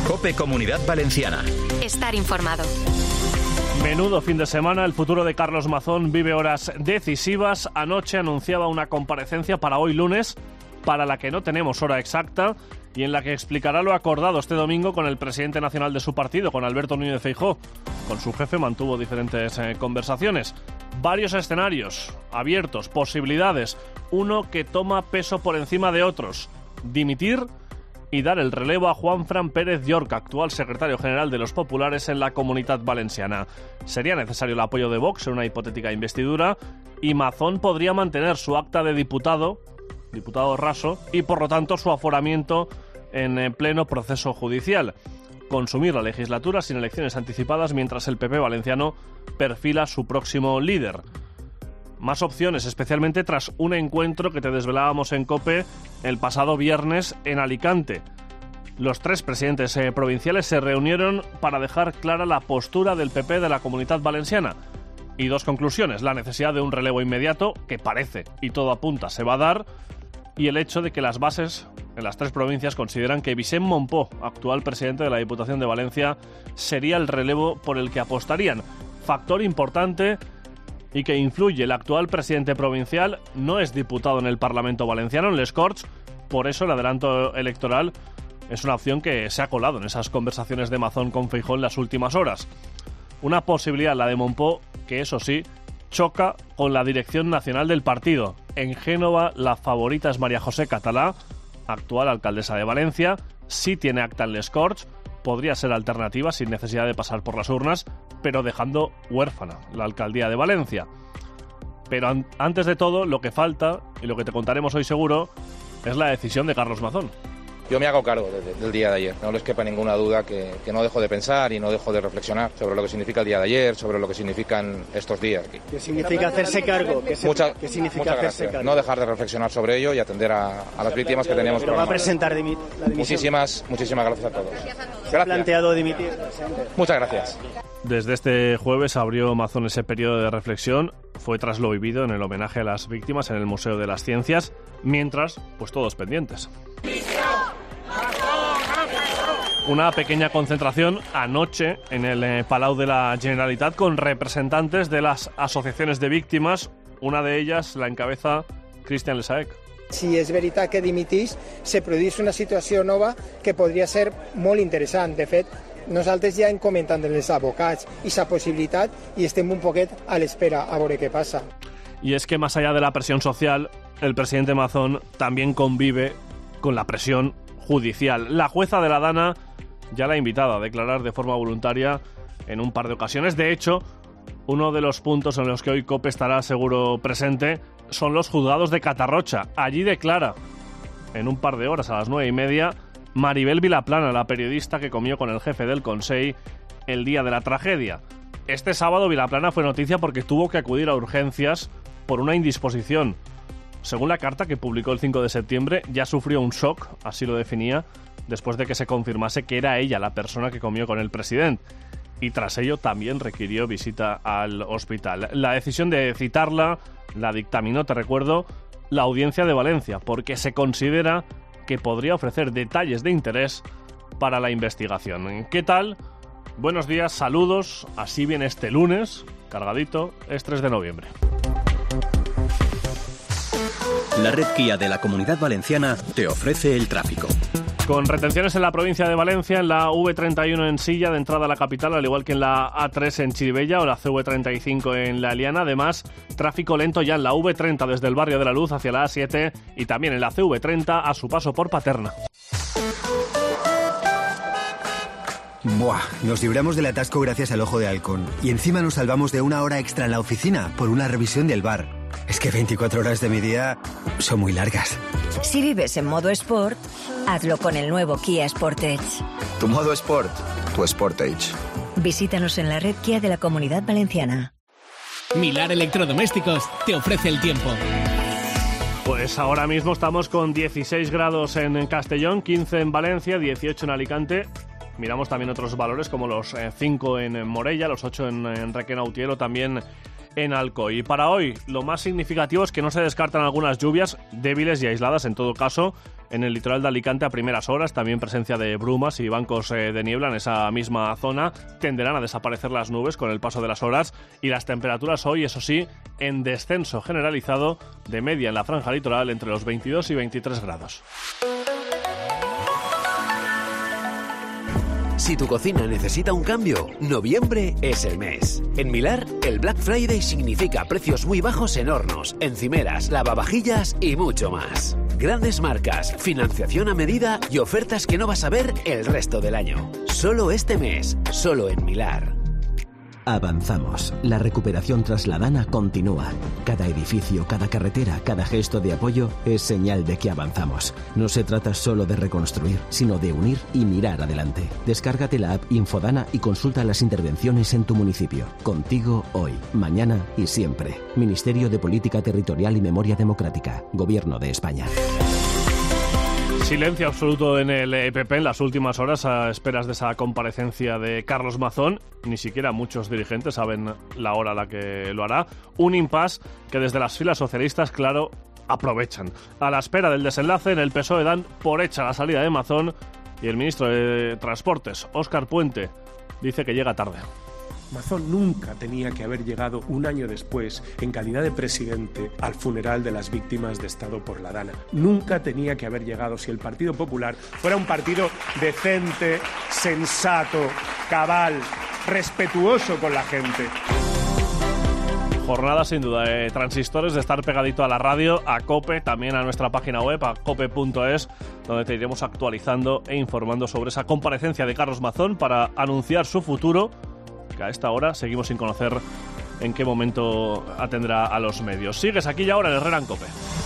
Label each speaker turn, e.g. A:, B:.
A: COPE Comunidad Valenciana.
B: Estar informado.
C: Menudo fin de semana. El futuro de Carlos Mazón vive horas decisivas. Anoche anunciaba una comparecencia para hoy lunes, para la que no tenemos hora exacta, y en la que explicará lo acordado este domingo con el presidente nacional de su partido, con Alberto Núñez Feijóo. Con su jefe mantuvo diferentes conversaciones. Varios escenarios abiertos, posibilidades. Uno que toma peso por encima de otros: dimitir y dar el relevo a Juanfran Pérez Llorca, actual secretario general de los Populares en la Comunidad Valenciana. Sería necesario el apoyo de Vox en una hipotética investidura, y Mazón podría mantener su acta de diputado raso, y por lo tanto su aforamiento en pleno proceso judicial. Consumir la legislatura sin elecciones anticipadas mientras el PP valenciano perfila su próximo líder. Más opciones, especialmente tras un encuentro que te desvelábamos en COPE el pasado viernes en Alicante. Los tres presidentes provinciales se reunieron para dejar clara la postura del PP de la Comunidad Valenciana. Y dos conclusiones: la necesidad de un relevo inmediato, que parece, y todo apunta, se va a dar, y el hecho de que las bases en las tres provincias consideran que Vicent Mompó, actual presidente de la Diputación de Valencia, sería el relevo por el que apostarían. Factor importante y que influye. El actual presidente provincial no es diputado en el Parlamento valenciano, en les Corts, por eso el adelanto electoral es una opción que se ha colado en esas conversaciones de Mazón con Feijóo en las últimas horas. Una posibilidad, la de Mompó, que eso sí, choca con la dirección nacional del partido. En Génova, la favorita es María José Catalá, actual alcaldesa de Valencia. Sí tiene acta en les Corts, podría ser alternativa sin necesidad de pasar por las urnas, pero dejando huérfana la alcaldía de Valencia. Pero antes de todo, lo que falta, y lo que te contaremos hoy seguro, es la decisión de Carlos Mazón.
D: Yo me hago cargo del día de ayer. No les quepa ninguna duda que no dejo de pensar y no dejo de reflexionar sobre lo que significa el día de ayer, sobre lo que significan estos días.
E: ¿Qué significa hacerse cargo? ¿Qué significa hacerse cargo?
D: No dejar de reflexionar sobre ello y atender a las víctimas que teníamos.
E: ¿Pero va a presentar la dimisión?
D: Muchísimas gracias a todos.
E: ¿Se ha planteado dimitir?
D: Muchas gracias.
C: Desde este jueves abrió Mazón ese periodo de reflexión. Fue tras lo vivido en el homenaje a las víctimas en el Museo de las Ciencias. Mientras, pues todos pendientes. Una pequeña concentración anoche en el Palau de la Generalitat con representantes de las asociaciones de víctimas. Una de ellas la encabeza Cristian Lesaec.
F: Si és veritat que dimitís, se produeix una situació nova que podria ser molt interessant. De fet, nosaltres ja hem comentat amb els advocats aquesta possibilitat i estem un poquet a l'espera a veure què passa.
C: Y es que más allá de la presión social, el presidente Mazón también convive con la presión judicial. La jueza de la Dana ya la ha invitado a declarar de forma voluntaria en un par de ocasiones. De hecho, uno de los puntos en los que hoy COPE estará seguro presente son los juzgados de Catarrocha. Allí declara, en un par de horas, a las 9:30, Maribel Vilaplana, la periodista que comió con el jefe del Consell el día de la tragedia. Este sábado Vilaplana fue noticia porque tuvo que acudir a urgencias por una indisposición. Según la carta que publicó el 5 de septiembre, ya sufrió un shock, así lo definía, después de que se confirmase que era ella la persona que comió con el presidente. Y tras ello también requirió visita al hospital. La decisión de citarla la dictaminó, te recuerdo, la Audiencia de Valencia, porque se considera que podría ofrecer detalles de interés para la investigación. ¿Qué tal? Buenos días, saludos. Así viene este lunes, cargadito, es 3 de noviembre.
A: La red Kia de la Comunidad Valenciana te ofrece el tráfico.
C: Con retenciones en la provincia de Valencia, en la V31 en Silla, de entrada a la capital, al igual que en la A3 en Chirivella o la CV35 en La Eliana. Además, tráfico lento ya en la V30 desde el Barrio de la Luz hacia la A7 y también en la CV30 a su paso por Paterna.
G: Buah, nos libramos del atasco gracias al Ojo de Halcón. Y encima nos salvamos de una hora extra en la oficina por una revisión del bar. Es que 24 horas de mi día son muy largas.
H: Si vives en modo Sport, hazlo con el nuevo Kia Sportage.
I: Tu modo Sport, tu Sportage.
H: Visítanos en la red Kia de la Comunidad Valenciana.
J: Milar Electrodomésticos te ofrece el tiempo.
C: Pues ahora mismo estamos con 16 grados en Castellón, 15 en Valencia, 18 en Alicante. Miramos también otros valores como los 5 en Morella, los 8 en Requena Utiel o también en Alcoy. Y para hoy, lo más significativo es que no se descartan algunas lluvias débiles y aisladas, en todo caso, en el litoral de Alicante a primeras horas. También presencia de brumas y bancos de niebla en esa misma zona. Tenderán a desaparecer las nubes con el paso de las horas y las temperaturas hoy, eso sí, en descenso generalizado de media en la franja litoral entre los 22 y 23 grados.
B: Si tu cocina necesita un cambio, noviembre es el mes. En Milar, el Black Friday significa precios muy bajos en hornos, encimeras, lavavajillas y mucho más. Grandes marcas, financiación a medida y ofertas que no vas a ver el resto del año. Solo este mes, solo en Milar.
K: Avanzamos. La recuperación tras la Dana continúa. Cada edificio, cada carretera, cada gesto de apoyo es señal de que avanzamos. No se trata solo de reconstruir, sino de unir y mirar adelante. Descárgate la app Infodana y consulta las intervenciones en tu municipio. Contigo hoy, mañana y siempre. Ministerio de Política Territorial y Memoria Democrática. Gobierno de España.
C: Silencio absoluto en el EPP en las últimas horas a esperas de esa comparecencia de Carlos Mazón. Ni siquiera muchos dirigentes saben la hora a la que lo hará. Un impasse que desde las filas socialistas, claro, aprovechan. A la espera del desenlace, en el PSOE dan por hecha la salida de Mazón y el ministro de Transportes, Óscar Puente, dice que llega tarde.
L: Mazón nunca tenía que haber llegado un año después, en calidad de presidente, al funeral de las víctimas de Estado por la Dana. Nunca tenía que haber llegado si el Partido Popular fuera un partido decente, sensato, cabal, respetuoso con la gente.
C: Jornada sin duda de transistores, de estar pegadito a la radio, a COPE, también a nuestra página web, a cope.es, donde te iremos actualizando e informando sobre esa comparecencia de Carlos Mazón para anunciar su futuro, que a esta hora seguimos sin conocer en qué momento atendrá a los medios. Sigues aquí y ahora en Herrera en COPE.